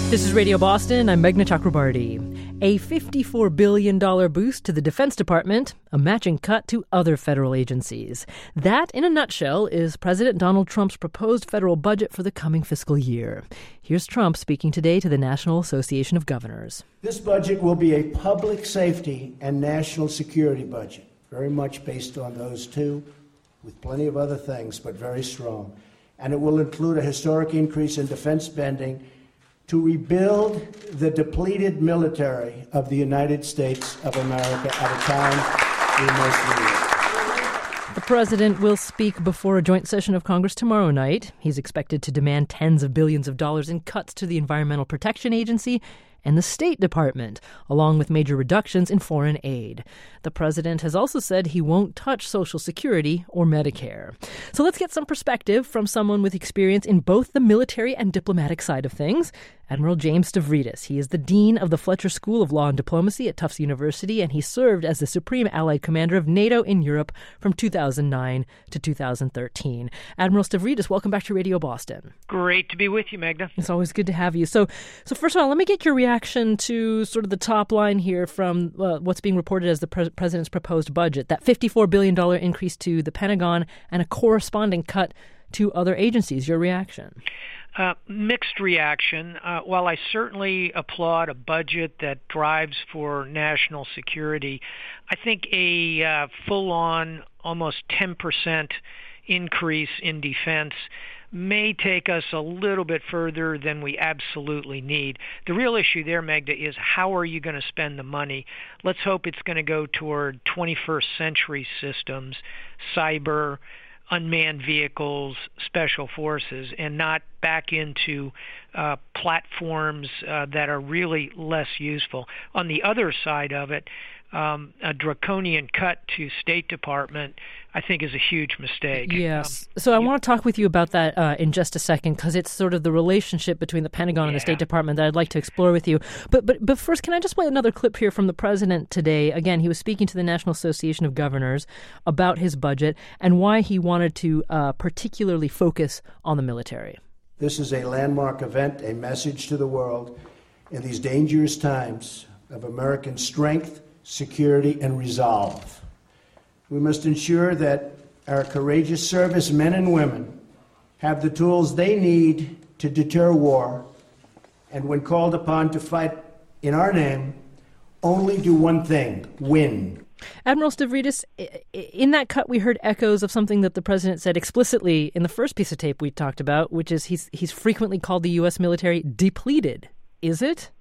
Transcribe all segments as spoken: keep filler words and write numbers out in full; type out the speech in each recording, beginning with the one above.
This is Radio Boston. I'm Meghna Chakrabarti. A fifty-four billion dollars boost to the Defense Department, a matching cut to other federal agencies. That, in a nutshell, is President Donald Trump's proposed federal budget for the coming fiscal year. Here's Trump speaking today to the National Association of Governors. This budget will be a public safety and national security budget, very much based on those two, with plenty of other things, but very strong. And it will include a historic increase in defense spending to rebuild the depleted military of the United States of America at a time we most need it. The president will speak before a joint session of Congress tomorrow night. He's expected to demand tens of billions of dollars in cuts to the Environmental Protection Agency and the State Department, along with major reductions in foreign aid. The president has also said he won't touch Social Security or Medicare. So let's get some perspective from someone with experience in both the military and diplomatic side of things. Admiral James Stavridis. He is the dean of the Fletcher School of Law and Diplomacy at Tufts University, and he served as the Supreme Allied Commander of NATO in Europe from two thousand nine to two thousand thirteen. Admiral Stavridis, welcome back to Radio Boston. Great to be with you, Meghna. It's always good to have you. So, so first of all, let me get your reaction to sort of the top line here from uh, what's being reported as the pre- president's proposed budget, that fifty-four billion dollars increase to the Pentagon and a corresponding cut to other agencies. Your reaction? Uh, mixed reaction. Uh, while I certainly applaud a budget that drives for national security, I think a uh, full-on, almost ten percent increase in defense may take us a little bit further than we absolutely need. The real issue there, Meghna, is how are you going to spend the money? Let's hope it's going to go toward twenty-first century systems, cyber, unmanned vehicles, special forces, and not back into uh, platforms uh, that are really less useful. On the other side of it, um, a draconian cut to State Department, I think, is a huge mistake. Yes. Um, so I you, want to talk with you about that uh, in just a second, because it's sort of the relationship between the Pentagon yeah. and the State Department that I'd like to explore with you. But, but but first, can I just play another clip here from the president today? Again, he was speaking to the National Association of Governors about his budget and why he wanted to uh, particularly focus on the military. This is a landmark event, a message to the world in these dangerous times of American strength, security, and resolve. We must ensure that our courageous servicemen and women have the tools they need to deter war, and when called upon to fight in our name, only do one thing: win. Admiral Stavridis, in that cut, we heard echoes of something that the president said explicitly in the first piece of tape we talked about, which is he's he's frequently called the U S military depleted. Is it?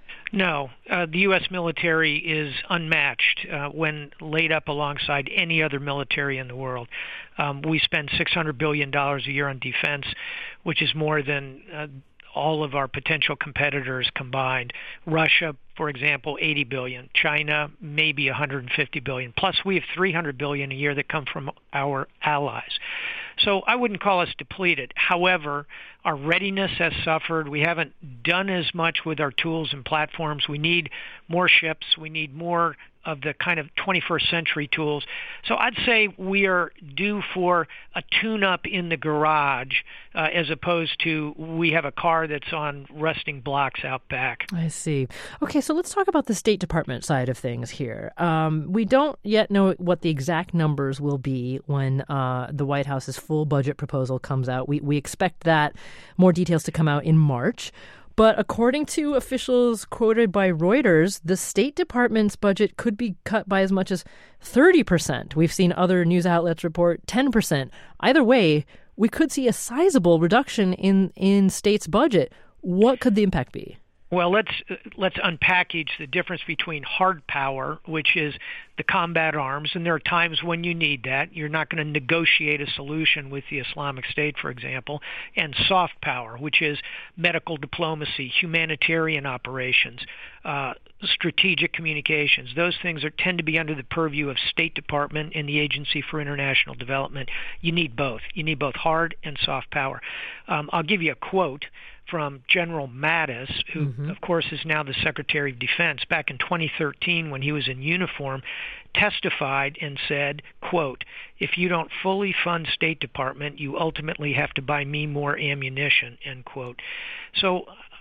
No, uh, the U S military is unmatched uh, when laid up alongside any other military in the world. Um, we spend six hundred billion dollars a year on defense, which is more than uh, all of our potential competitors combined. Russia, for example, eighty billion dollars. China, maybe one hundred fifty billion dollars. Plus, we have three hundred billion dollars a year that come from our allies. So I wouldn't call us depleted. However, our readiness has suffered. We haven't done as much with our tools and platforms. We need more ships. We need more of the kind of twenty-first century tools. So I'd say we are due for a tune-up in the garage uh, as opposed to we have a car that's on rusting blocks out back. I see. Okay, so let's talk about the State Department side of things here. Um, we don't yet know what the exact numbers will be when uh, the White House's full budget proposal comes out. We, we expect that more details to come out in March. But according to officials quoted by Reuters, the State Department's budget could be cut by as much as thirty percent. We've seen other news outlets report ten percent. Either way, we could see a sizable reduction in, in states' budget. What could the impact be? Well, let's let's unpackage the difference between hard power, which is the combat arms, and there are times when you need that. You're not going to negotiate a solution with the Islamic State, for example, and soft power, which is medical diplomacy, humanitarian operations, uh, strategic communications. Those things are tend to be under the purview of State Department and the Agency for International Development. You need both. You need both hard and soft power. Um, I'll give you a quote from General Mattis, who, mm-hmm. of course, is now the Secretary of Defense. Back in twenty thirteen, when he was in uniform, testified and said, quote, "If you don't fully fund State Department, you ultimately have to buy me more ammunition," end quote. So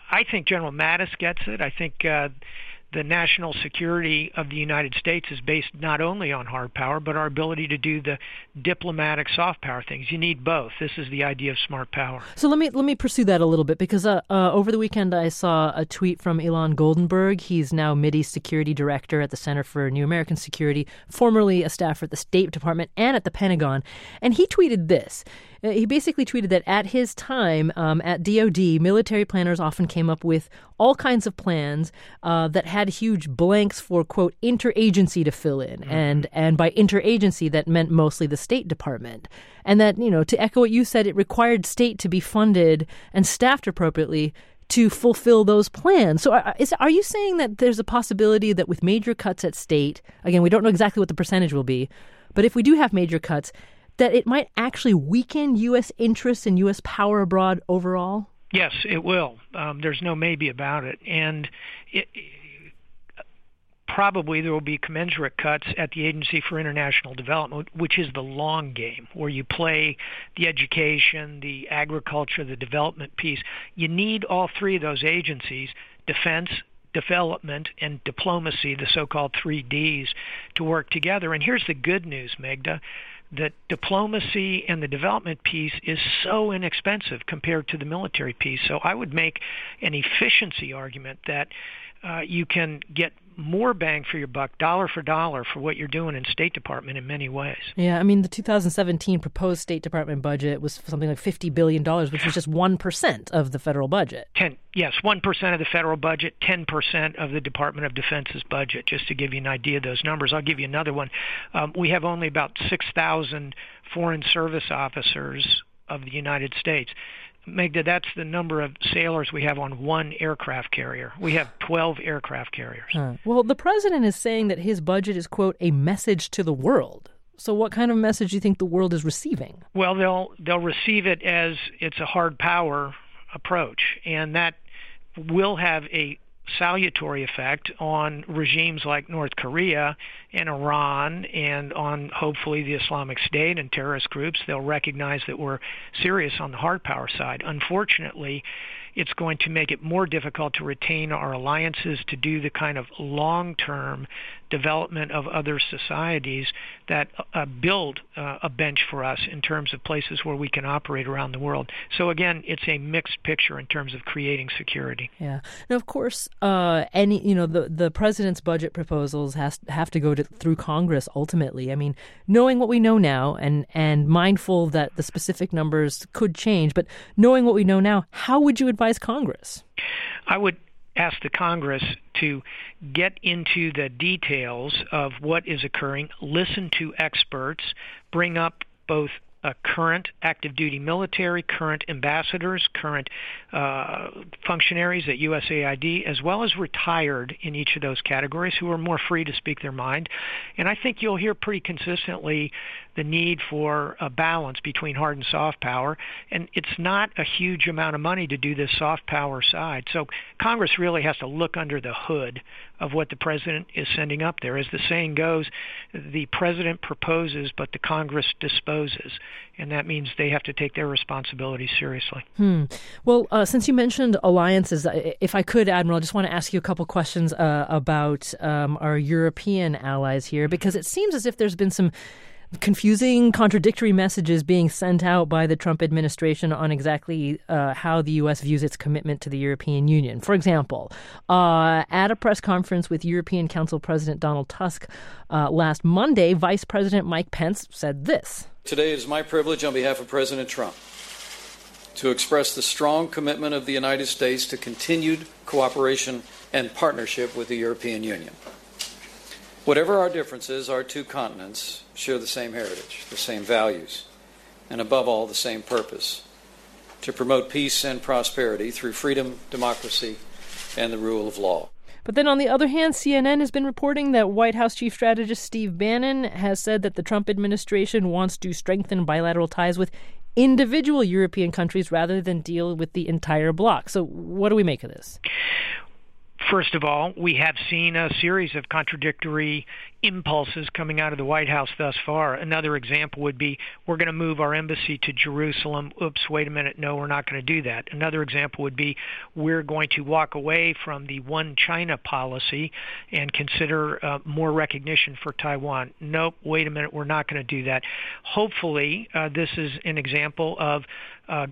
I think General Mattis gets it. I think uh, the national security of the United States is based not only on hard power, but our ability to do the diplomatic soft power things. You need both. This is the idea of smart power. So let me let me pursue that a little bit, because uh, uh, over the weekend I saw a tweet from Ilan Goldenberg. He's now Mideast Security Director at the Center for New American Security, formerly a staffer at the State Department and at the Pentagon. And he tweeted this. He basically tweeted that at his time um, at D O D, military planners often came up with all kinds of plans uh, that had huge blanks for, quote, interagency to fill in. Mm-hmm. And and by interagency, that meant mostly the State Department. And that, you know, to echo what you said, it required state to be funded and staffed appropriately to fulfill those plans. So are, is, are you saying that there's a possibility that with major cuts at state, again, we don't know exactly what the percentage will be, but if we do have major cuts, that it might actually weaken U S interests and U S power abroad overall? Yes, it will. Um, there's no maybe about it. And it, probably there will be commensurate cuts at the Agency for International Development, which is the long game, where you play the education, the agriculture, the development piece. You need all three of those agencies, defense, development, and diplomacy, the so-called three Ds, to work together. And here's the good news, Megda. That diplomacy and the development piece is so inexpensive compared to the military piece. So I would make an efficiency argument that uh, you can get more bang for your buck, dollar for dollar, for what you're doing in State Department in many ways. Yeah, I mean, the two thousand seventeen proposed State Department budget was something like fifty billion dollars, which was just one percent of the federal budget. Ten, yes, one percent of the federal budget, ten percent of the Department of Defense's budget, just to give you an idea of those numbers. I'll give you another one. Um, we have only about six thousand foreign service officers of the United States. Megda, that's the number of sailors we have on one aircraft carrier. We have twelve aircraft carriers. Huh. Well, the president is saying that his budget is, quote, a message to the world. So what kind of message do you think the world is receiving? Well, they'll they'll receive it as it's a hard power approach, and that will have a salutary effect on regimes like North Korea and Iran, and on hopefully the Islamic State and terrorist groups. They'll recognize that we're serious on the hard power side. Unfortunately, it's going to make it more difficult to retain our alliances, to do the kind of long-term development of other societies that uh, build uh, a bench for us in terms of places where we can operate around the world. So again, it's a mixed picture in terms of creating security. Yeah. Now, of course, uh, any you know the the president's budget proposals has have to go to, through Congress ultimately. I mean, knowing what we know now, and and mindful that the specific numbers could change, but knowing what we know now, how would you advise Congress? I would ask the Congress to get into the details of what is occurring, listen to experts, bring up both uh, current active duty military, current ambassadors, current uh, functionaries at U S A I D, as well as retired in each of those categories who are more free to speak their mind. And I think you'll hear pretty consistently the need for a balance between hard and soft power. And it's not a huge amount of money to do this soft power side. So Congress really has to look under the hood of what the president is sending up there. As the saying goes, the president proposes, but the Congress disposes. And that means they have to take their responsibilities seriously. Hmm. Well, uh, since you mentioned alliances, if I could, Admiral, I just want to ask you a couple questions uh, about um, our European allies here, because it seems as if there's been some confusing, contradictory messages being sent out by the Trump administration on exactly uh, how the U S views its commitment to the European Union. For example, uh, at a press conference with European Council President Donald Tusk uh, last Monday, Vice President Mike Pence said this. Today it is my privilege on behalf of President Trump to express the strong commitment of the United States to continued cooperation and partnership with the European Union. Whatever our differences, our two continents share the same heritage, the same values, and above all, the same purpose: to promote peace and prosperity through freedom, democracy, and the rule of law. But then on the other hand, C N N has been reporting that White House Chief Strategist Steve Bannon has said that the Trump administration wants to strengthen bilateral ties with individual European countries rather than deal with the entire bloc. So what do we make of this? First of all, we have seen a series of contradictory impulses coming out of the White House thus far. Another example would be, we're going to move our embassy to Jerusalem. Oops, wait a minute. No, we're not going to do that. Another example would be, we're going to walk away from the one China policy and consider uh, more recognition for Taiwan. Nope, wait a minute. We're not going to do that. Hopefully, uh, this is an example of uh,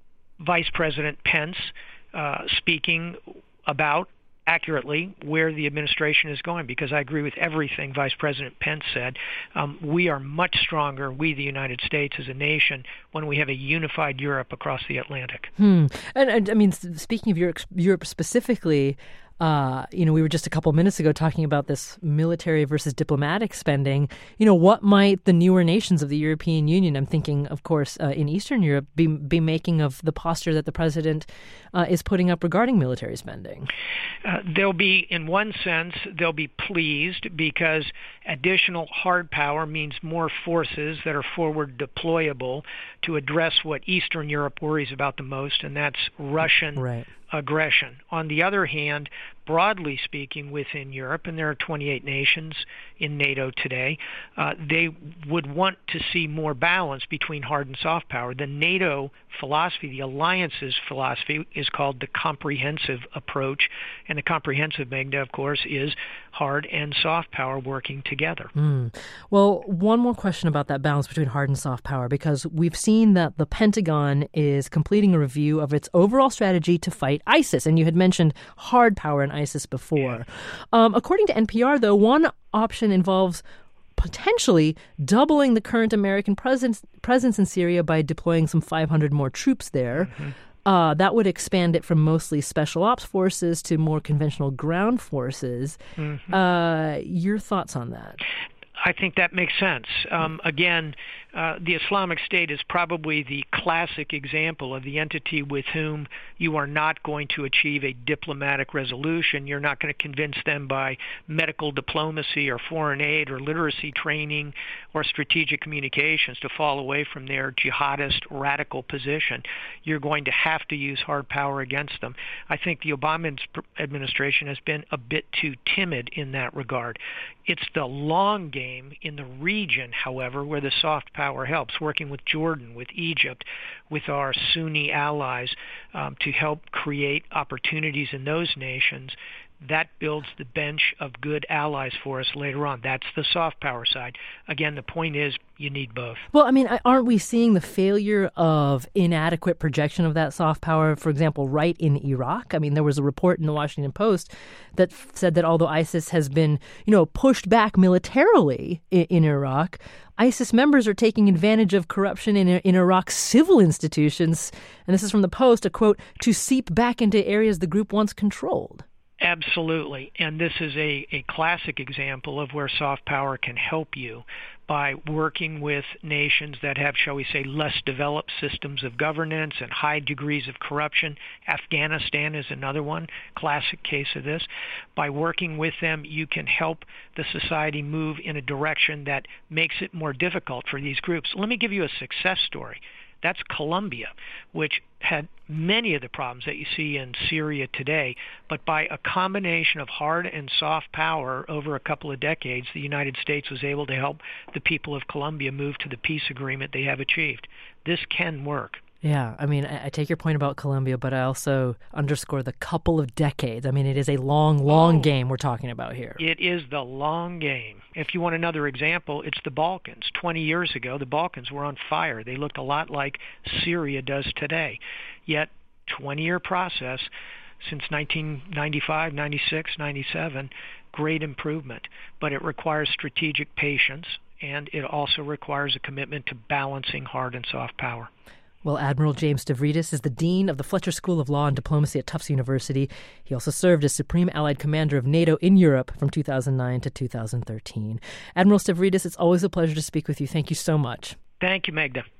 Vice President Pence uh, speaking about accurately where the administration is going, because I agree with everything Vice President Pence said. Um, we are much stronger, we the United States as a nation, when we have a unified Europe across the Atlantic. Hmm. And, and I mean, speaking of Europe, Europe specifically, Uh, you know, we were just a couple minutes ago talking about this military versus diplomatic spending. You know, what might the newer nations of the European Union, I'm thinking, of course, uh, in Eastern Europe, be be making of the posture that the president uh, is putting up regarding military spending? Uh, they'll be, in one sense, they'll be pleased because additional hard power means more forces that are forward deployable to address what Eastern Europe worries about the most, and that's Russian right. aggression. On the other hand, broadly speaking, within Europe, and there are twenty-eight nations in NATO today, uh, they would want to see more balance between hard and soft power. The NATO philosophy, the alliance's philosophy, is called the comprehensive approach, and the comprehensive, Magda, of course, is hard and soft power working together. Mm. Well, one more question about that balance between hard and soft power, because we've seen that the Pentagon is completing a review of its overall strategy to fight ISIS, and you had mentioned hard power in ISIS before. Um, according to N P R, though, one option involves potentially doubling the current American presence, presence in Syria by deploying some five hundred more troops there. Mm-hmm. Uh, that would expand it from mostly special ops forces to more conventional ground forces. Mm-hmm. Uh, your thoughts on that? I think that makes sense. Um, again, uh, the Islamic State is probably the classic example of the entity with whom you are not going to achieve a diplomatic resolution. You're not going to convince them by medical diplomacy or foreign aid or literacy training or strategic communications to fall away from their jihadist radical position. You're going to have to use hard power against them. I think the Obama administration has been a bit too timid in that regard. It's the long game in the region, however, where the soft power helps, working with Jordan, with Egypt, with our Sunni allies um, to help create opportunities in those nations. That builds the bench of good allies for us later on. That's the soft power side. Again, the point is you need both. Well, I mean, aren't we seeing the failure of inadequate projection of that soft power, for example, right in Iraq? I mean, there was a report in the Washington Post that said that although ISIS has been, you know, pushed back militarily in, in Iraq, ISIS members are taking advantage of corruption in, in Iraq's civil institutions. And this is from the Post, a quote, to seep back into areas the group once controlled. Absolutely. And this is a, a classic example of where soft power can help you by working with nations that have, shall we say, less developed systems of governance and high degrees of corruption. Afghanistan is another one, classic case of this. By working with them, you can help the society move in a direction that makes it more difficult for these groups. Let me give you a success story. That's Colombia, which had many of the problems that you see in Syria today, but by a combination of hard and soft power over a couple of decades, the United States was able to help the people of Colombia move to the peace agreement they have achieved. This can work. Yeah, I mean, I, I take your point about Colombia, but I also underscore the couple of decades. I mean, it is a long, long oh, game we're talking about here. It is the long game. If you want another example, it's the Balkans. Twenty years ago, the Balkans were on fire. They looked a lot like Syria does today. Yet, twenty-year process since nineteen ninety-five, ninety-six, ninety-seven, great improvement. But it requires strategic patience, and it also requires a commitment to balancing hard and soft power. Well, Admiral James Stavridis is the Dean of the Fletcher School of Law and Diplomacy at Tufts University. He also served as Supreme Allied Commander of NATO in Europe from two thousand nine to two thousand thirteen. Admiral Stavridis, it's always a pleasure to speak with you. Thank you so much. Thank you, Magda.